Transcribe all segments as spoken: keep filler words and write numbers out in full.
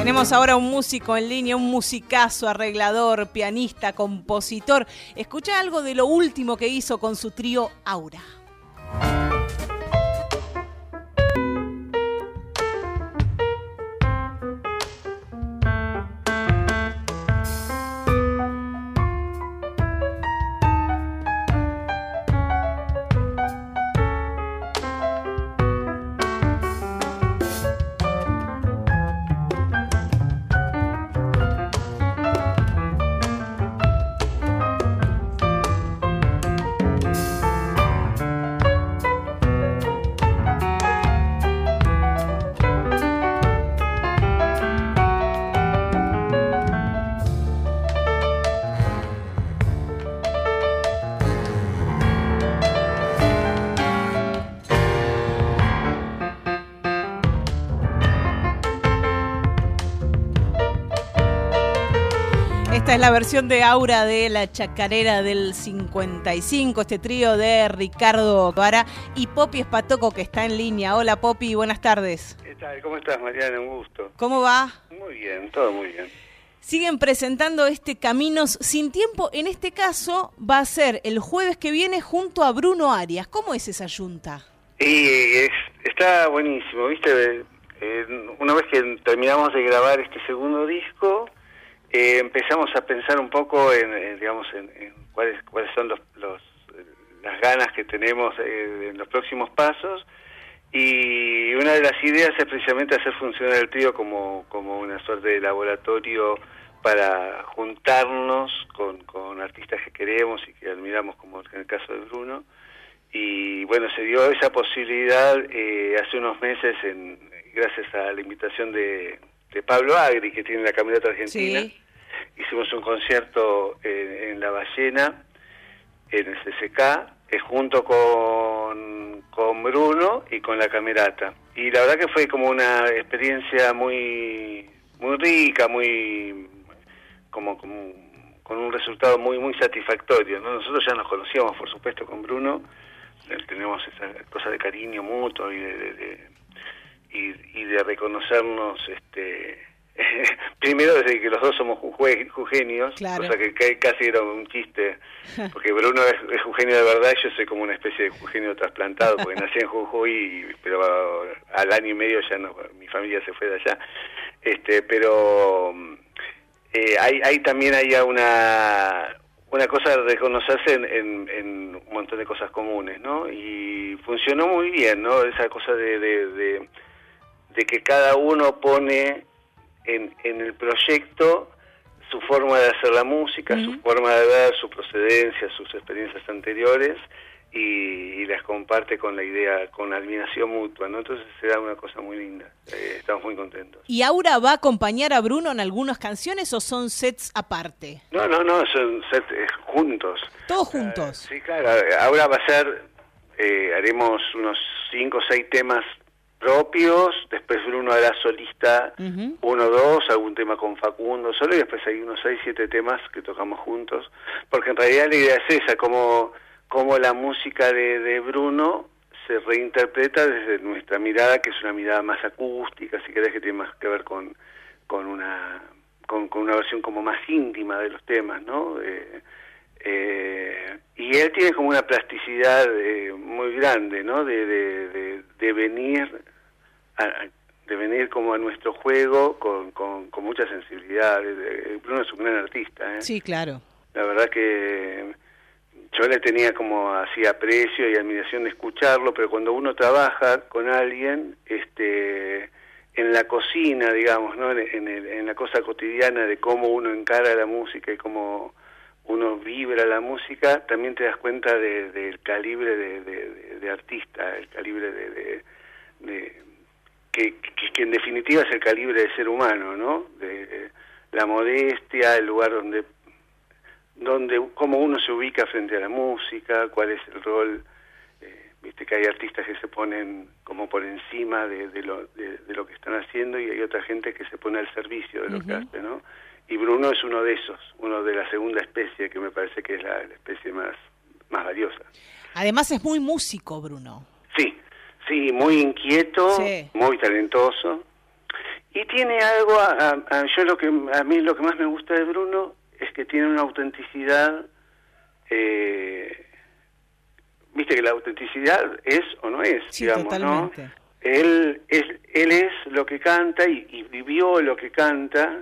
Tenemos ahora un músico en línea, un musicazo, arreglador, pianista, compositor. Escucha algo de lo último que hizo con su trío Aura. Esta es la versión de Aura de La Chacarera del cincuenta y cinco, este trío de Ricardo Vara y Popi Espatoco, que está en línea. Hola Popi, buenas tardes. ¿Qué tal? ¿Cómo estás, Mariana? Un gusto. ¿Cómo va? Muy bien, todo muy bien. Siguen presentando este Caminos sin Tiempo. En este caso va a ser el jueves que viene junto a Bruno Arias. ¿Cómo es esa yunta? Y es, está buenísimo, ¿viste? Eh, una vez que terminamos de grabar este segundo disco, eh, empezamos a pensar un poco en, en digamos, en, en cuáles cuáles son los, los las ganas que tenemos eh, en los próximos pasos. Y una de las ideas es precisamente hacer funcionar el trío como, como una suerte de laboratorio para juntarnos con, con artistas que queremos y que admiramos, como en el caso de Bruno. Y bueno, se dio esa posibilidad eh, hace unos meses, en, gracias a la invitación de, de Pablo Agri, que tiene la Camerata Argentina. Sí. Hicimos un concierto en, en La Ballena, en el C C K, eh, junto con, con Bruno y con la Camerata. Y la verdad que fue como una experiencia muy muy rica, muy como, como con un resultado muy muy satisfactorio, ¿no? Nosotros ya nos conocíamos, por supuesto, con Bruno, tenemos esa cosa de cariño mutuo y de, de, de y, y de reconocernos, este primero desde que los dos somos juje, jugenios, claro. Cosa que, que casi era un chiste, porque Bruno es, es jujeño de verdad y yo soy como una especie de jujeño trasplantado, porque nací en Jujuy, pero al año y medio ya no, mi familia se fue de allá, este pero eh, hay, hay también hay una una cosa de reconocerse en, en, en un montón de cosas comunes, ¿no? Y funcionó muy bien, ¿no? Esa cosa de, de, de, de que cada uno pone En, en el proyecto su forma de hacer la música, uh-huh. su forma de ver, su procedencia, sus experiencias anteriores y, y las comparte con la idea, con la admiración mutua, ¿no? Entonces se da una cosa muy linda, eh, estamos muy contentos. ¿Y Aura va a acompañar a Bruno en algunas canciones o son sets aparte? No, no, no, son sets eh, juntos. ¿Todos juntos? Uh, sí, claro, Aura va a ser, eh, haremos unos cinco o seis temas propios, después Bruno hará solista, uh-huh. uno o dos, algún tema con Facundo solo, y después hay unos seis, siete temas que tocamos juntos, porque en realidad la idea es esa, como, como la música de, de Bruno se reinterpreta desde nuestra mirada, que es una mirada más acústica, si querés, que tiene más que ver con, con una con, con una versión como más íntima de los temas, ¿no? Eh, eh, y él tiene como una plasticidad eh, muy grande, ¿no? De, de, de, de venir a, de venir como a nuestro juego con, con, con mucha sensibilidad. Bruno es un gran artista, ¿eh? Sí, claro. La verdad que yo le tenía como así aprecio y admiración de escucharlo, pero cuando uno trabaja con alguien, este, en la cocina, digamos, ¿no? En, el, en la cosa cotidiana de cómo uno encara la música y cómo uno vibra la música, también te das cuenta del de, de calibre de, de, de, de artista, el calibre de, de, de que, que, que en definitiva es el calibre de ser humano, ¿no? De, de la modestia, el lugar donde, donde cómo uno se ubica frente a la música, cuál es el rol, eh, viste que hay artistas que se ponen como por encima de, de, lo, de, de lo que están haciendo y hay otra gente que se pone al servicio de lo uh-huh. que hace, ¿no? Y Bruno es uno de esos, uno de la segunda especie, que me parece que es la, la especie más, más valiosa. Además es muy músico, Bruno. Sí, sí, muy inquieto, sí. Muy talentoso. Y tiene algo, a, a, yo lo que a mí lo que más me gusta de Bruno es que tiene una autenticidad, eh, viste que la autenticidad es o no es, sí, digamos, totalmente. ¿no? Él es, él es lo que canta y, y vivió lo que canta,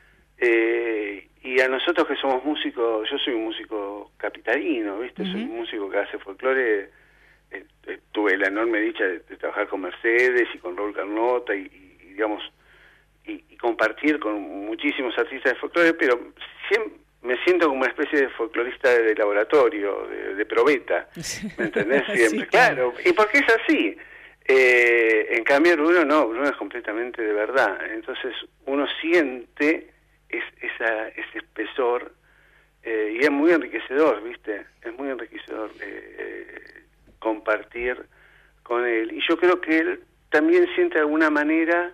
eh, y a nosotros que somos músicos, yo soy un músico capitalino, viste, uh-huh. soy un músico que hace folclore, eh, eh, tuve la enorme dicha de, de trabajar con Mercedes y con Raúl Carnota y, y, y digamos, Y, y compartir con muchísimos artistas de folclore, pero siempre me siento como una especie de folclorista de, de laboratorio, de, de probeta, ¿me entendés? Siempre, sí, claro. ¿Y por qué es así? Eh, en cambio Bruno no, Bruno es completamente de verdad, entonces uno siente es, esa, ese espesor, eh, y es muy enriquecedor, ¿viste? Es muy enriquecedor eh, compartir con él, y yo creo que él también siente de alguna manera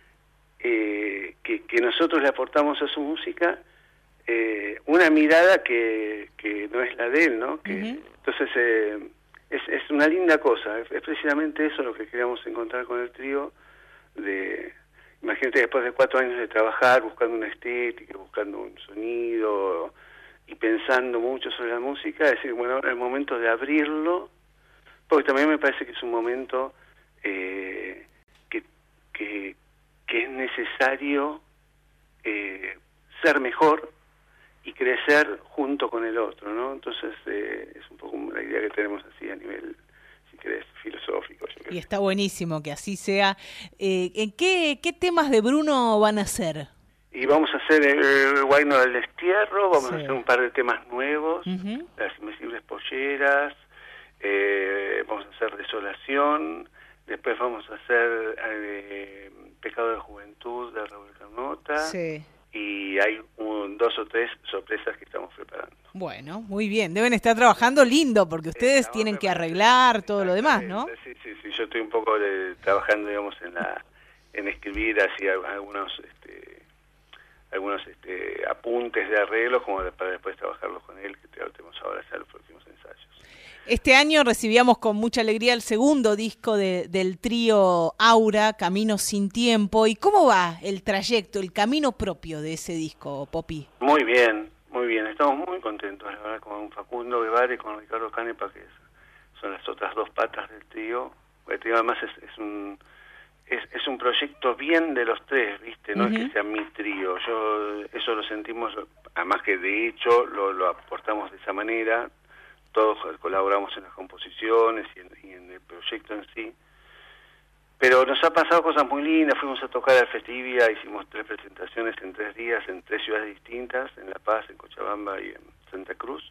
Eh, que, que nosotros le aportamos a su música eh, una mirada que, que no es la de él, ¿no? Que, uh-huh. Entonces eh, es, es una linda cosa, es, es precisamente eso lo que queríamos encontrar con el trío, de, imagínate después de cuatro años de trabajar, buscando una estética, buscando un sonido y pensando mucho sobre la música, decir, bueno, ahora es el momento de abrirlo, porque también me parece que es un momento eh, que, que que es necesario eh, ser mejor y crecer junto con el otro, ¿no? Entonces eh, es un poco la idea que tenemos así a nivel, si querés, filosófico. Yo y está buenísimo que así sea. Eh, ¿En qué, qué temas de Bruno van a hacer? Y vamos a hacer el, el Guayno del Destierro, vamos sí. a hacer un par de temas nuevos, uh-huh. Las Invisibles Polleras, eh, vamos a hacer Desolación, después vamos a hacer eh, Pecado de Juventud de Raúl Carnota, sí. Y hay un, dos o tres sorpresas que estamos preparando. Bueno, muy bien, deben estar trabajando lindo, porque ustedes tienen que arreglar todo lo demás, ¿no? Sí, sí, sí, yo estoy un poco de, trabajando, digamos, en la en escribir así algunos este, algunos este, apuntes de arreglos como para después trabajarlos con él, que tenemos ahora ya los próximos ensayos. Este año recibíamos con mucha alegría el segundo disco de, del trío Aura, Caminos sin Tiempo. ¿Y cómo va el trayecto, el camino propio de ese disco, Popi? Muy bien, muy bien. Estamos muy contentos, la verdad, con Facundo Guevara y con Ricardo Canepa, que es, son las otras dos patas del trío. El trío además es, es un es, es un proyecto bien de los tres, ¿viste? No uh-huh. es que sea mi trío. Yo eso lo sentimos, además que de hecho lo, lo aportamos de esa manera. Todos colaboramos en las composiciones y en, y en el proyecto en sí, pero nos ha pasado cosas muy lindas. Fuimos a tocar al Festivia, hicimos tres presentaciones en tres días en tres ciudades distintas, en La Paz, en Cochabamba y en Santa Cruz,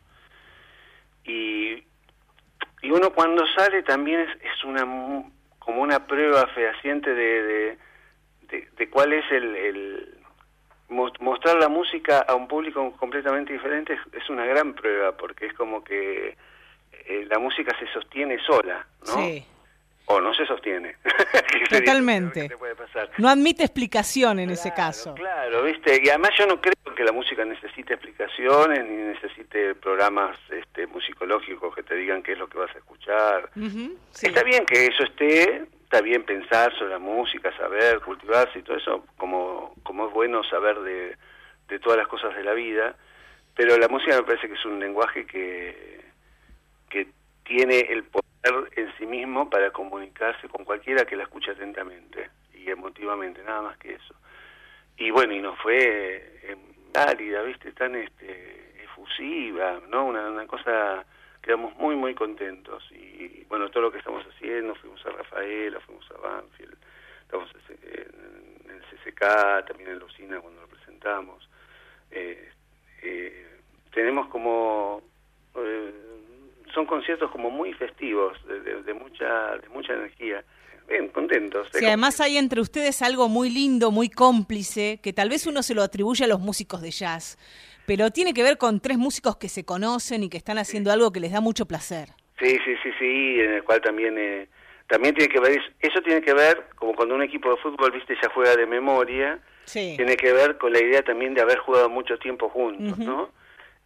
y, y uno cuando sale también es, es una como una prueba fehaciente de, de, de, de cuál es el, el mostrar la música a un público completamente diferente. Es, es una gran prueba, porque es como que eh, la música se sostiene sola, ¿no? Sí. O no se sostiene. Totalmente. ¿Qué puede pasar? No admite explicación en claro, ese caso. Claro, ¿viste? Y además yo no creo que la música necesite explicaciones, ni necesite programas este, musicológicos que te digan qué es lo que vas a escuchar. Uh-huh, sí. Está bien que eso esté, está bien pensar sobre la música, saber, cultivarse y todo eso, como, como es bueno saber de, de todas las cosas de la vida, pero la música me parece que es un lenguaje que, que tiene el poder en sí mismo para comunicarse con cualquiera que la escuche atentamente y emotivamente, nada más que eso. Y bueno, y nos fue eh, válida, ¿viste? Tan este, efusiva, ¿no? Una, una cosa, quedamos muy, muy contentos. Y bueno, todo lo que estamos haciendo, fuimos a Rafaela, fuimos a Banfield, estamos en el C C K, también en la usina cuando lo presentamos. Eh, eh, tenemos como... Eh, son conciertos como muy festivos, de, de, de mucha de mucha energía. Bien, contentos. Sí, además hay entre ustedes algo muy lindo, muy cómplice, que tal vez uno se lo atribuye a los músicos de jazz, pero tiene que ver con tres músicos que se conocen y que están haciendo sí. algo que les da mucho placer. Sí, sí, sí, sí, en el cual también eh, también tiene que ver, eso tiene que ver, como cuando un equipo de fútbol, viste, ya juega de memoria, sí. tiene que ver con la idea también de haber jugado mucho tiempo juntos, uh-huh. ¿no?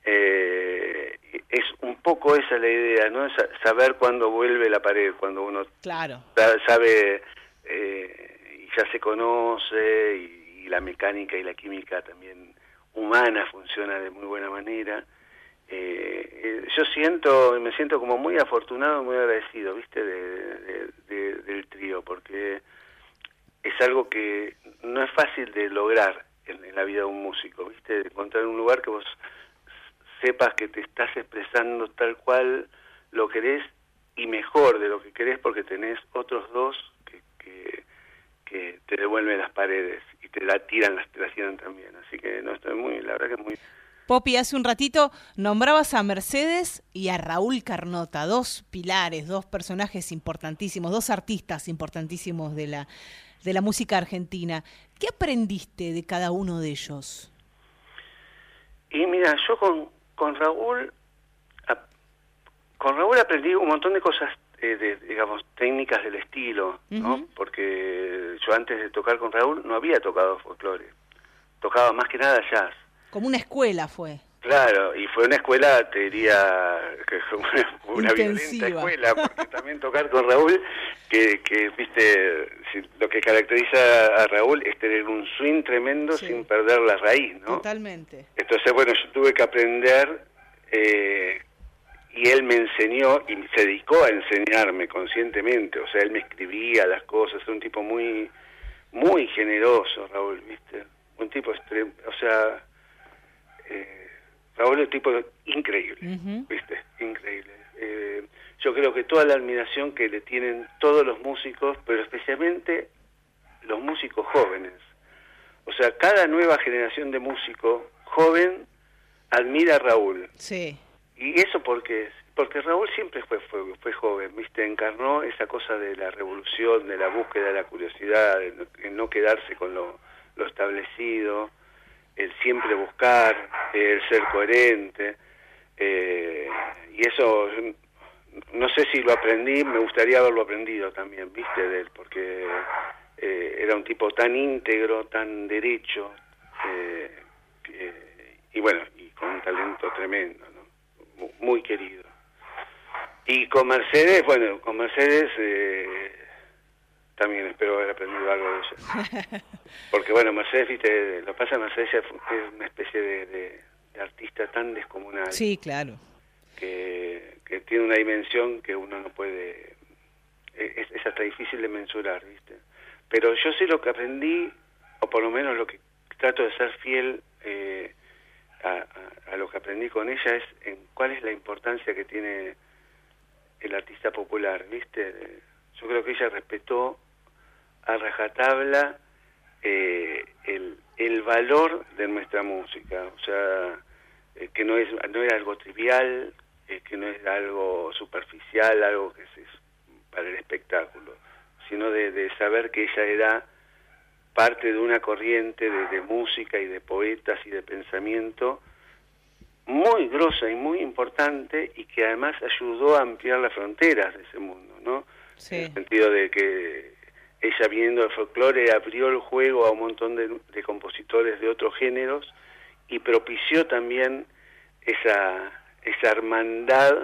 Eh, es un poco esa la idea, ¿no? Saber cuándo vuelve la pared, cuando uno claro. sabe eh, y ya se conoce y y la mecánica y la química también humana funciona de muy buena manera. Eh, eh, yo siento, me siento como muy afortunado, muy agradecido, ¿viste? De, de, de, del trío, porque es algo que no es fácil de lograr en, en la vida de un músico, ¿viste? De encontrar un lugar que vos sepas que te estás expresando tal cual lo querés y mejor de lo que querés, porque tenés otros dos que, que, que te devuelven las paredes y te la tiran, las te la tiran también. Así que no, estoy muy, la verdad que muy... Popi, hace un ratito nombrabas a Mercedes y a Raúl Carnota, dos pilares, dos personajes importantísimos, dos artistas importantísimos de la, de la música argentina. ¿Qué aprendiste de cada uno de ellos? Y mira, yo con, con Raúl, a, con Raúl aprendí un montón de cosas, eh, de, digamos, técnicas del estilo, ¿no? Uh-huh. Porque yo antes de tocar con Raúl no había tocado folclore, tocaba más que nada jazz. Como una escuela fue. Claro, y fue una escuela, te diría, que fue una, una violenta escuela, porque también tocar con Raúl, que, que viste, si, lo que caracteriza a Raúl es tener un swing tremendo, sí, sin perder la raíz, ¿no? Totalmente. Entonces, bueno, yo tuve que aprender, eh, y él me enseñó, y se dedicó a enseñarme conscientemente, o sea, él me escribía las cosas, era un tipo muy, muy generoso, Raúl, viste, un tipo extremo, o sea... Eh, Raúl es un tipo increíble, uh-huh. ¿viste? Increíble. Eh, yo creo que toda la admiración que le tienen todos los músicos, pero especialmente los músicos jóvenes. O sea, cada nueva generación de músico joven admira a Raúl. Sí. ¿Y eso por qué es? Porque Raúl siempre fue, fue, fue joven, ¿viste? Encarnó esa cosa de la revolución, de la búsqueda de la curiosidad, de no, de no quedarse con lo, lo establecido, el siempre buscar, el ser coherente, eh, y eso no sé si lo aprendí, me gustaría haberlo aprendido también, viste, de él, porque eh, era un tipo tan íntegro, tan derecho, eh, que, y bueno, y con un talento tremendo, ¿no? Muy querido. Y con Mercedes, bueno, con Mercedes... Eh, también espero haber aprendido algo de eso. Porque bueno, Mercedes, viste, lo que pasa, Mercedes es una especie de, de, de artista tan descomunal. Sí, claro. Que, que tiene una dimensión que uno no puede, es, es hasta difícil de mensurar, viste. Pero yo sé lo que aprendí, o por lo menos lo que trato de ser fiel eh, a, a, a lo que aprendí con ella, es en cuál es la importancia que tiene el artista popular, viste. Yo creo que ella respetó a rajatabla eh, el, el valor de nuestra música, o sea, eh, que no es no era algo trivial, eh, que no es algo superficial, algo que es, es para el espectáculo, sino de, de saber que ella era parte de una corriente de, de música y de poetas y de pensamiento muy grosa y muy importante, y que además ayudó a ampliar las fronteras de ese mundo, ¿no? Sí. En el sentido de que ella, viniendo del folclore, abrió el juego a un montón de, de compositores de otros géneros y propició también esa, esa hermandad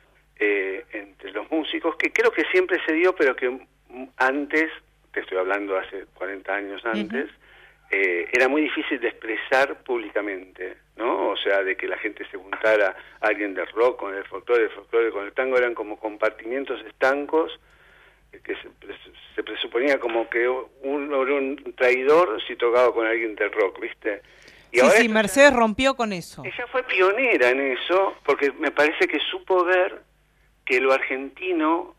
eh, entre los músicos, que creo que siempre se dio, pero que antes, te estoy hablando hace cuarenta años antes, uh-huh. eh, era muy difícil de expresar públicamente, ¿no? O sea, de que la gente se juntara, alguien del rock con el folclore, el folclore con el tango, eran como compartimientos estancos, que se, se presuponía como que uno era un traidor si tocaba con alguien del rock, ¿viste? Y sí, ahora sí, Mercedes rompió con eso. Ella fue pionera en eso, porque me parece que supo ver que lo argentino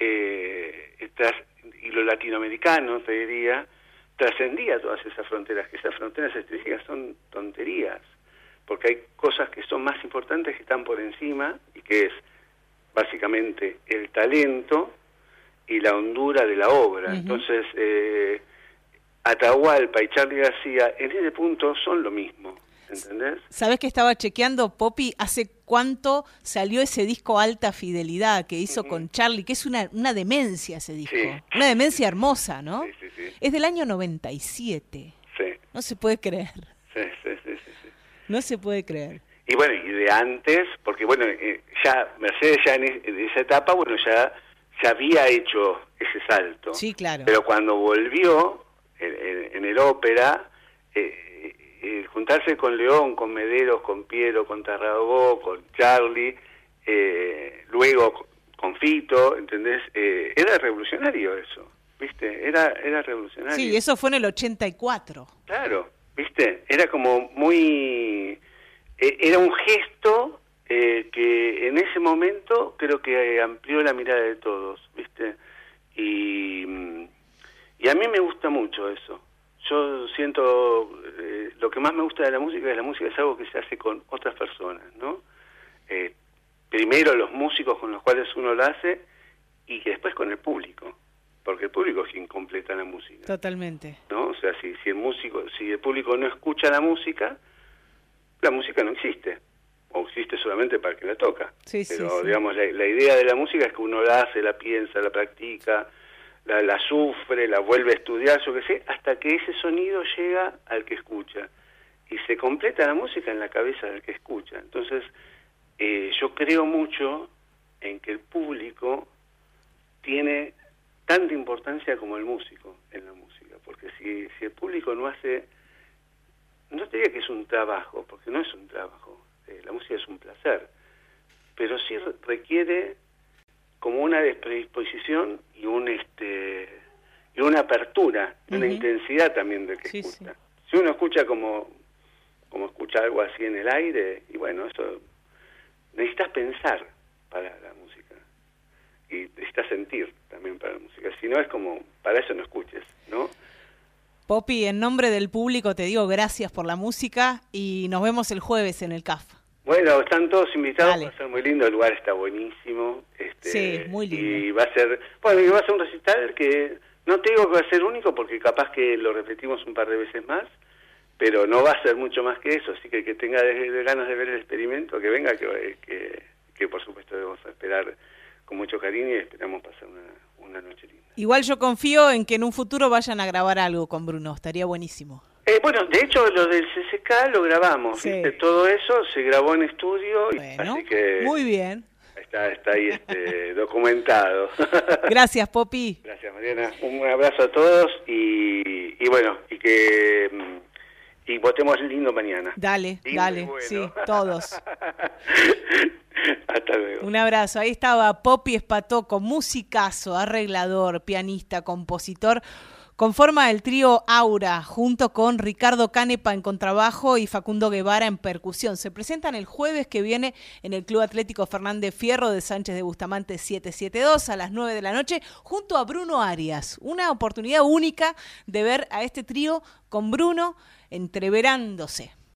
eh, tras, y lo latinoamericano, te diría, trascendía todas esas fronteras, que esas fronteras estratégicas son tonterías, porque hay cosas que son más importantes, que están por encima, y que es básicamente el talento y la hondura de la obra. Uh-huh. Entonces, eh, Atahualpa y Charly García en ese punto son lo mismo, ¿entendés? ¿Sabés que estaba chequeando, Popi, hace cuánto salió ese disco Alta Fidelidad que hizo uh-huh. con Charly, que es una, una demencia ese disco, sí. Una demencia hermosa, ¿no? Sí, sí, sí. Es del año noventa y siete. Sí. No se puede creer. Sí, sí, sí, sí, sí. No se puede creer. Y bueno, y de antes, porque bueno, eh, ya Mercedes ya en, es, en esa etapa, bueno, ya se había hecho ese salto. Sí, claro. Pero cuando volvió en, en, en el ópera, eh, eh, juntarse con León, con Mederos, con Piero, con Tarragó, con Charlie, eh, luego con Fito, ¿entendés? Eh, era revolucionario eso, ¿viste? Era, era revolucionario. Sí, eso fue en el ochenta y cuatro. Claro, ¿viste? Era como muy... Eh, era un gesto eh, que en ese momento creo que amplió la mirada de todos, ¿viste? Y, y a mí me gusta mucho eso. Yo siento... Eh, lo que más me gusta de la música es la música es algo que se hace con otras personas, ¿no? Eh, primero los músicos con los cuales uno lo hace y que después con el público, porque el público es quien completa la música. Totalmente. ¿No? O sea, si, si el músico, si el público no escucha la música, la música no existe, o existe solamente para el que la toca. Sí, Pero, sí, sí. digamos, la, la idea de la música es que uno la hace, la piensa, la practica, la, la sufre, la vuelve a estudiar, yo qué sé, hasta que ese sonido llega al que escucha. Y se completa la música en la cabeza del que escucha. Entonces, eh, yo creo mucho en que el público tiene tanta importancia como el músico en la música, porque si, si el público no hace, no te diría que es un trabajo, porque no es un trabajo, eh, la música es un placer, pero sí requiere como una predisposición y un este y una apertura, uh-huh. una intensidad también del que sí, escucha. Sí. Si uno escucha como como escucha algo así en el aire, y bueno, eso necesitas pensar para la música y necesitas sentir también para la música, si no es como, para eso no escuches, ¿no? Popi, en nombre del público te digo gracias por la música y nos vemos el jueves en el C A F. Bueno, están todos invitados, Dale. Va a ser muy lindo, el lugar está buenísimo. Este, sí, muy lindo. Y va a ser, bueno, y va a ser un recital que, no te digo que va a ser único porque capaz que lo repetimos un par de veces más, pero no va a ser mucho más que eso, así que el que tenga de, de ganas de ver el experimento, que venga, que, que, que por supuesto debemos esperar con mucho cariño y esperamos pasar una, una noche linda. Igual yo confío en que en un futuro vayan a grabar algo con Bruno, estaría buenísimo. Eh, bueno, de hecho lo del C C K lo grabamos, sí. ¿Viste? Todo eso se grabó en estudio, bueno, así que muy bien. Está, está ahí este, documentado. Gracias, Popi. Gracias, Mariana. Un abrazo a todos y, y bueno, y que y votemos lindo mañana. Dale, lindo dale, bueno. sí, todos. Hasta luego. Un abrazo. Ahí estaba Popi Espatoco, musicazo, arreglador, pianista, compositor. Conforma el trío Aura, junto con Ricardo Canepa en contrabajo y Facundo Guevara en percusión. Se presentan el jueves que viene en el Club Atlético Fernández Fierro de Sánchez de Bustamante setecientos setenta y dos a las nueve de la noche, junto a Bruno Arias. Una oportunidad única de ver a este trío con Bruno entreverándose.